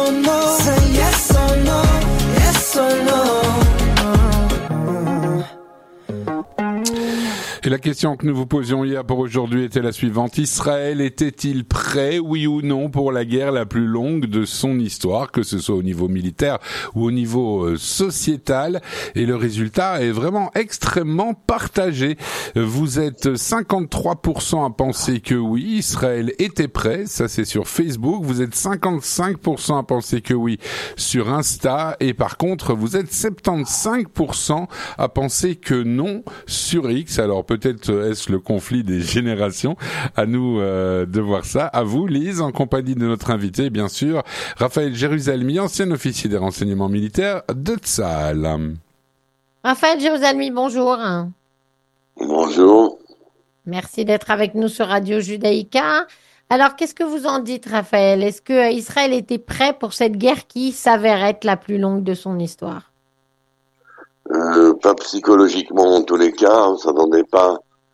or no. Say yes or no, yes or no. Et la question que nous vous posions hier pour aujourd'hui était la suivante. Israël était-il prêt, oui ou non, pour la guerre la plus longue de son histoire, que ce soit au niveau militaire ou au niveau sociétal? Et le résultat est vraiment extrêmement partagé. Vous êtes 53% à penser que oui, Israël était prêt. Ça, c'est sur Facebook. Vous êtes 55% à penser que oui sur Insta. Et par contre, vous êtes 75% à penser que non sur X. Alors, peut-être est-ce le conflit des générations. À nous de voir ça. À vous, Lise, en compagnie de notre invité, bien sûr, Raphaël Jérusalemi, ancien officier des renseignements militaires de Tsahal. Raphaël Jérusalemi, bonjour. Bonjour. Merci d'être avec nous sur Radio Judaïka. Alors, qu'est-ce que vous en dites, Raphaël? Est-ce que Israël était prêt pour cette guerre qui s'avère être la plus longue de son histoire? Pas psychologiquement en tous les cas, on s'attendait pas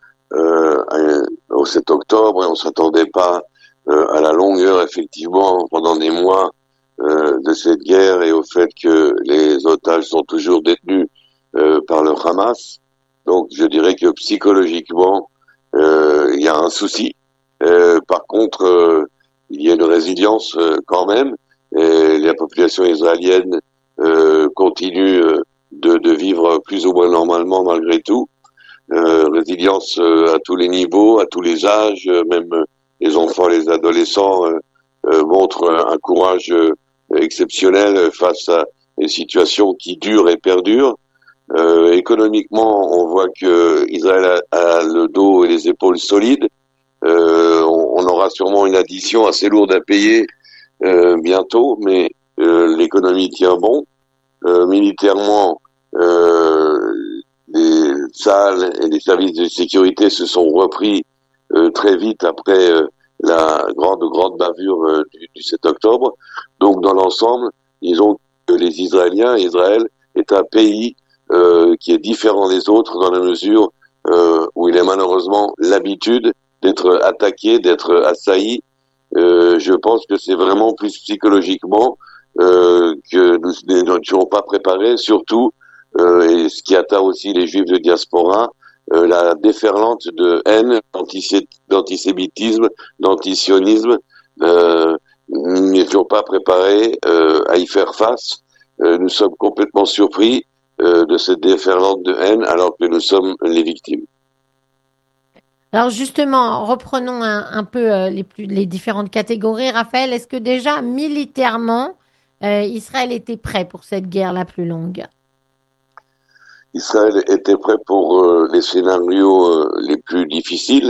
au 7 octobre et on s'attendait pas à la longueur effectivement pendant des mois de cette guerre et au fait que les otages sont toujours détenus par le Hamas. Donc je dirais que psychologiquement il y a un souci. Par contre il y a une résilience quand même et la population israélienne continue de vivre plus ou moins normalement malgré tout. Résilience à tous les niveaux, à tous les âges, même les enfants, les adolescents montrent un courage exceptionnel face à des situations qui durent et perdurent. Économiquement, on voit que Israël a le dos et les épaules solides. On aura sûrement une addition assez lourde à payer bientôt, mais l'économie tient bon. Militairement, les salles et les services de sécurité se sont repris très vite après la grande bavure du 7 octobre. Donc dans l'ensemble, disons que les Israéliens, Israël est un pays qui est différent des autres dans la mesure où il a malheureusement l'habitude d'être attaqué, d'être assailli. Je pense que c'est vraiment plus psychologiquement que nous n'étions pas préparés, surtout et ce qui atteint aussi les Juifs de diaspora, la déferlante de haine, d'antisémitisme, d'antisionisme. Nous n'étions pas préparés à y faire face. Nous sommes complètement surpris de cette déferlante de haine alors que nous sommes les victimes. Alors justement, reprenons un peu les différentes catégories. Raphaël, est-ce que déjà militairement, Israël était prêt pour cette guerre la plus longue? Israël était prêt pour les scénarios les plus difficiles.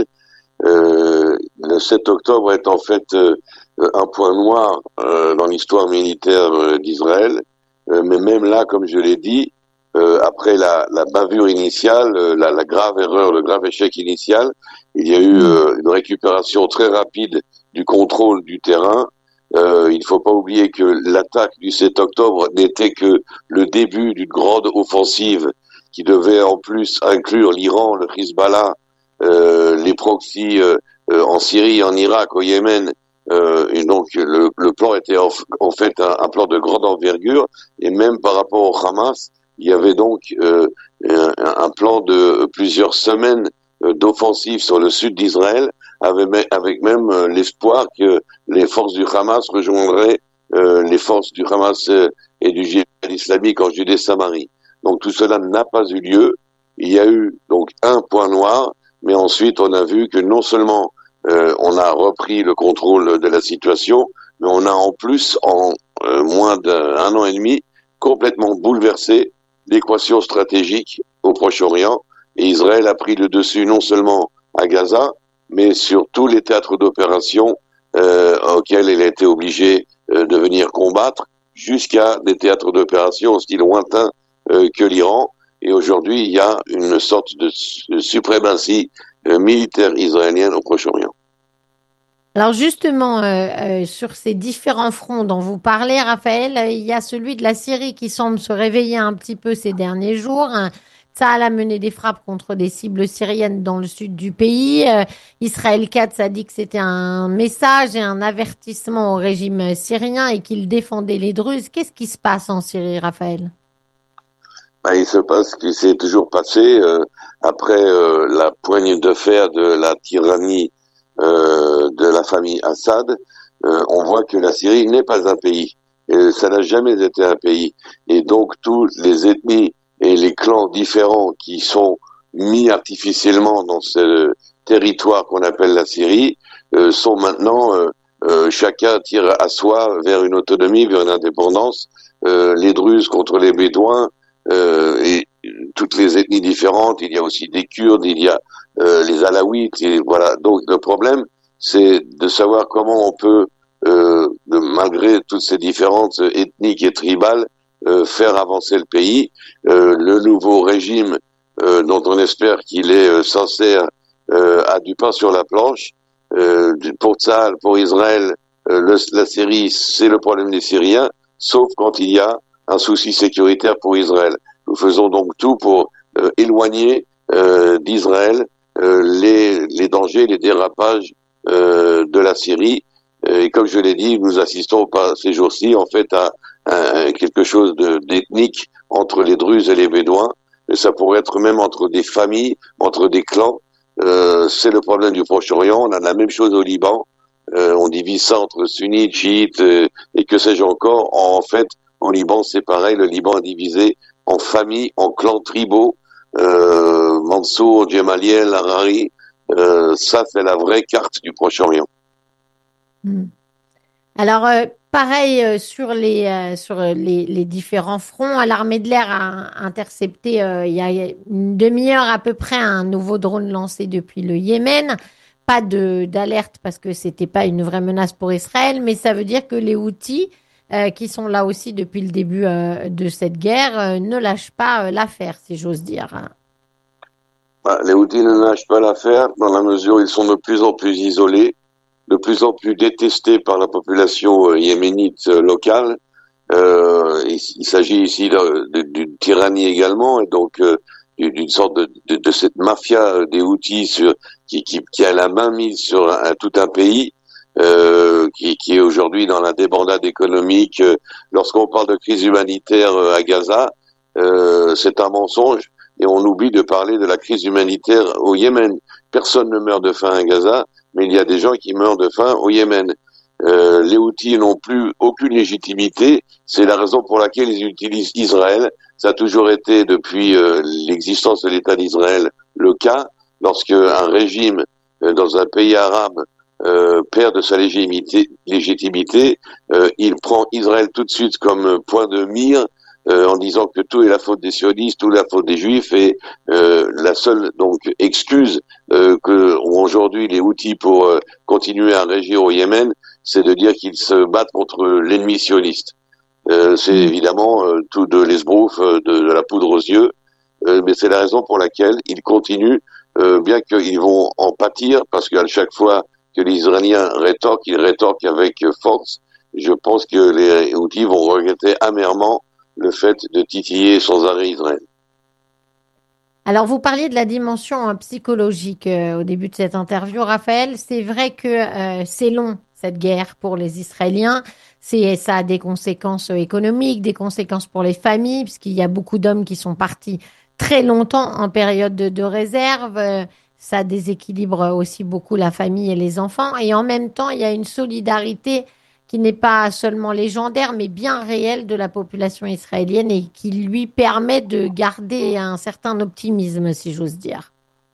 Le 7 octobre est en fait un point noir dans l'histoire militaire d'Israël. Mais même là, comme je l'ai dit, après la bavure initiale, la grave erreur, le grave échec initial, il y a eu une récupération très rapide du contrôle du terrain. Il ne faut pas oublier que l'attaque du 7 octobre n'était que le début d'une grande offensive qui devait en plus inclure l'Iran, le Hezbollah, les proxys en Syrie, en Irak, au Yémen. Et donc le plan était en fait un plan de grande envergure. Et même par rapport au Hamas, il y avait donc un plan de plusieurs semaines d'offensive sur le sud d'Israël, avec même l'espoir que les forces du Hamas rejoindraient les forces du Hamas et du djihad islamique en Judée-Samarie. Donc tout cela n'a pas eu lieu. Il y a eu donc un point noir, mais ensuite on a vu que non seulement on a repris le contrôle de la situation, mais on a en plus, en moins d'un an et demi, complètement bouleversé l'équation stratégique au Proche-Orient. Et Israël a pris le dessus non seulement à Gaza, mais sur tous les théâtres d'opération auxquels il a été obligé de venir combattre, jusqu'à des théâtres d'opération aussi lointains que l'Iran. Et aujourd'hui, il y a une sorte de suprématie militaire israélienne au Proche-Orient. Alors justement, sur ces différents fronts dont vous parlez, Raphaël, il y a celui de la Syrie qui semble se réveiller un petit peu ces derniers jours. Tsahal a mené des frappes contre des cibles syriennes dans le sud du pays. Israël Katz a dit que c'était un message et un avertissement au régime syrien et qu'il défendait les Druzes. Qu'est-ce qui se passe en Syrie, Raphaël? Il se passe ce qui s'est toujours passé après la poignée de fer de la tyrannie de la famille Assad. On voit que la Syrie n'est pas un pays. Et ça n'a jamais été un pays. Et donc, tous les ethnies et les clans différents qui sont mis artificiellement dans ce territoire qu'on appelle la Syrie sont maintenant, chacun tire à soi vers une autonomie, vers une indépendance. Les Druzes contre les Bédouins, et toutes les ethnies différentes. Il y a aussi des Kurdes, il y a les Alaouites. Et voilà. Donc, le problème, c'est de savoir comment on peut malgré toutes ces différences ethniques et tribales, faire avancer le pays. Le nouveau régime, dont on espère qu'il est sincère, a du pain sur la planche. Pour Tsahal, pour Israël, la Syrie, c'est le problème des Syriens, sauf quand il y a un souci sécuritaire pour Israël. Nous faisons donc tout pour éloigner d'Israël les dangers, les dérapages de la Syrie. Et comme je l'ai dit, nous assistons ces jours-ci en fait à quelque chose d'ethnique entre les Druzes et les Bédouins. Et ça pourrait être même entre des familles, entre des clans. C'est le problème du Proche-Orient. On a la même chose au Liban. On divise ça entre sunnites, chiites et que sais-je encore. En fait, en Liban, c'est pareil. Le Liban est divisé en familles, en clans tribaux. Mansour, Djemaliel, Harari. Ça, c'est la vraie carte du Proche-Orient. Alors, pareil sur les différents fronts, l'armée de l'air a intercepté il y a une demi-heure à peu près un nouveau drone lancé depuis le Yémen. Pas d'alerte parce que c'était pas une vraie menace pour Israël, mais ça veut dire que les Houthis, qui sont là aussi depuis le début de cette guerre, ne lâchent pas l'affaire, si j'ose dire. Les Houthis ne lâchent pas l'affaire dans la mesure où ils sont de plus en plus isolés, de plus en plus détestés par la population yéménite locale. Il s'agit ici d'une tyrannie également, et donc d'une sorte de cette mafia des Houthis qui a la main mise sur tout un pays, qui est aujourd'hui dans la débandade économique. Lorsqu'on parle de crise humanitaire à Gaza, c'est un mensonge, et on oublie de parler de la crise humanitaire au Yémen. Personne ne meurt de faim à Gaza, mais il y a des gens qui meurent de faim au Yémen. Les Houthis n'ont plus aucune légitimité. C'est la raison pour laquelle ils utilisent Israël. Ça a toujours été, depuis l'existence de l'État d'Israël, le cas. Lorsque un régime dans un pays arabe perd de sa légitimité, il prend Israël tout de suite comme point de mire, en disant que tout est la faute des sionistes, tout est la faute des juifs, et la seule donc excuse que ont aujourd'hui les Houthis pour continuer à régir au Yémen, c'est de dire qu'ils se battent contre l'ennemi sioniste. C'est évidemment tout de l'esbrouf, de la poudre aux yeux, mais c'est la raison pour laquelle ils continuent, bien qu'ils vont en pâtir, parce qu'à chaque fois que les Israéliens rétorquent, ils rétorquent avec force. Je pense que les Houthis vont regretter amèrement le fait de titiller sans arrêt Israël. Alors, vous parliez de la dimension psychologique au début de cette interview, Raphaël. C'est vrai que c'est long, cette guerre, pour les Israéliens. Ça a des conséquences économiques, des conséquences pour les familles, puisqu'il y a beaucoup d'hommes qui sont partis très longtemps en période de réserve. Ça déséquilibre aussi beaucoup la famille et les enfants. Et en même temps, il y a une solidarité qui n'est pas seulement légendaire, mais bien réelle de la population israélienne et qui lui permet de garder un certain optimisme, si j'ose dire.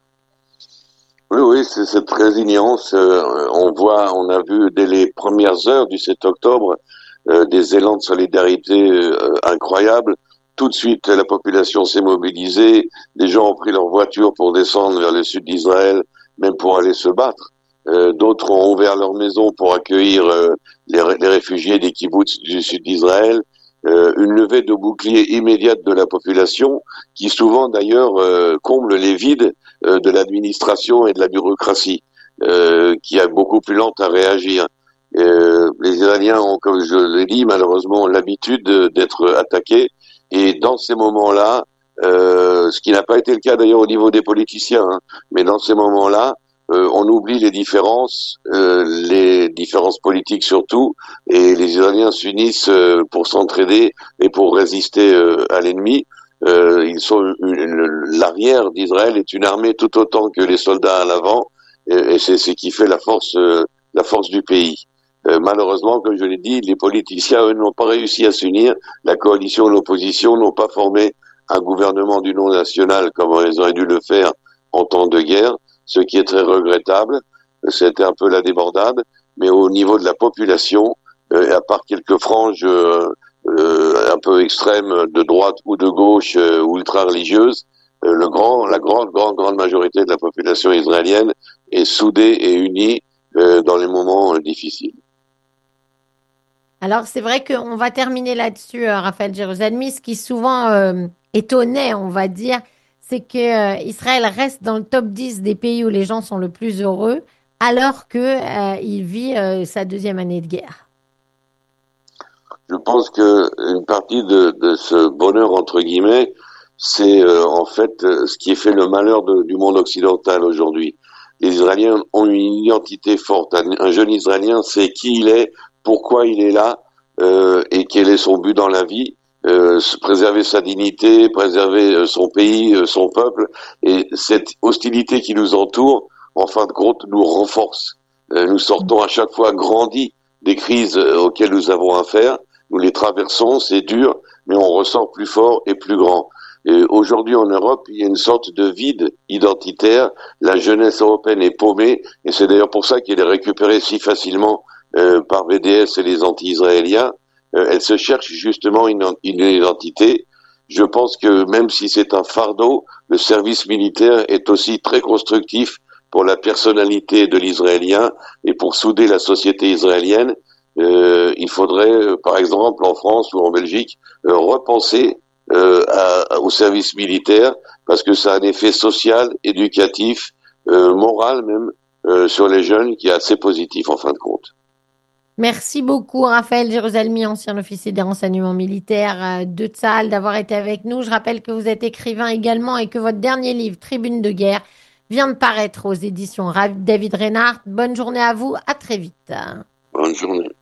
Oui, c'est cette résilience. On a vu dès les premières heures du 7 octobre des élans de solidarité incroyables. Tout de suite, la population s'est mobilisée. Les gens ont pris leur voiture pour descendre vers le sud d'Israël, même pour aller se battre. D'autres ont ouvert leur maison pour accueillir les réfugiés des kibboutz du sud d'Israël. Une levée de bouclier immédiate de la population, qui souvent d'ailleurs comble les vides de l'administration et de la bureaucratie, qui est beaucoup plus lente à réagir. Les Israéliens ont, comme je l'ai dit, malheureusement l'habitude d'être attaqués, et dans ces moments-là, ce qui n'a pas été le cas d'ailleurs au niveau des politiciens, hein. Mais dans ces moments-là, on oublie les différences politiques surtout, et les Israéliens s'unissent pour s'entraider et pour résister à l'ennemi. L'arrière d'Israël est une armée tout autant que les soldats à l'avant, et c'est ce qui fait la force du pays. Malheureusement, comme je l'ai dit, les politiciens, eux, n'ont pas réussi à s'unir. La coalition et l'opposition n'ont pas formé un gouvernement d'union nationale comme ils auraient dû le faire en temps de guerre, ce qui est très regrettable. C'était un peu la débandade, mais au niveau de la population, à part quelques franges un peu extrêmes de droite ou de gauche ou ultra-religieuses, la grande majorité de la population israélienne est soudée et unie dans les moments difficiles. Alors, c'est vrai qu'on va terminer là-dessus, Raphaël Jérusalemi. Ce qui souvent étonnait, on va dire, c'est que Israël reste dans le top 10 des pays où les gens sont le plus heureux, alors que il vit sa deuxième année de guerre. Je pense que une partie de ce bonheur entre guillemets, c'est en fait ce qui fait le malheur du monde occidental aujourd'hui. Les Israéliens ont une identité forte. Un jeune Israélien sait qui il est, pourquoi il est là et quel est son but dans la vie. Préserver sa dignité, préserver son pays, son peuple, et cette hostilité qui nous entoure, en fin de compte, nous renforce. Nous sortons à chaque fois grandis des crises auxquelles nous avons affaire. Nous les traversons, c'est dur, mais on ressort plus fort et plus grand. Et aujourd'hui en Europe, il y a une sorte de vide identitaire. La jeunesse européenne est paumée, et c'est d'ailleurs pour ça qu'elle est récupérée si facilement par BDS et les anti-israéliens. Elle se cherche justement une identité. Je pense que même si c'est un fardeau, le service militaire est aussi très constructif pour la personnalité de l'Israélien et pour souder la société israélienne. Il faudrait, par exemple, en France ou en Belgique, repenser au service militaire, parce que ça a un effet social, éducatif, moral même, sur les jeunes, qui est assez positif en fin de compte. Merci beaucoup, Raphaël Jérusalemi, ancien officier des renseignements militaires de Tsahal, d'avoir été avec nous. Je rappelle que vous êtes écrivain également et que votre dernier livre, Tribune de guerre, vient de paraître aux éditions David Reinhardt. Bonne journée à vous, à très vite. Bonne journée.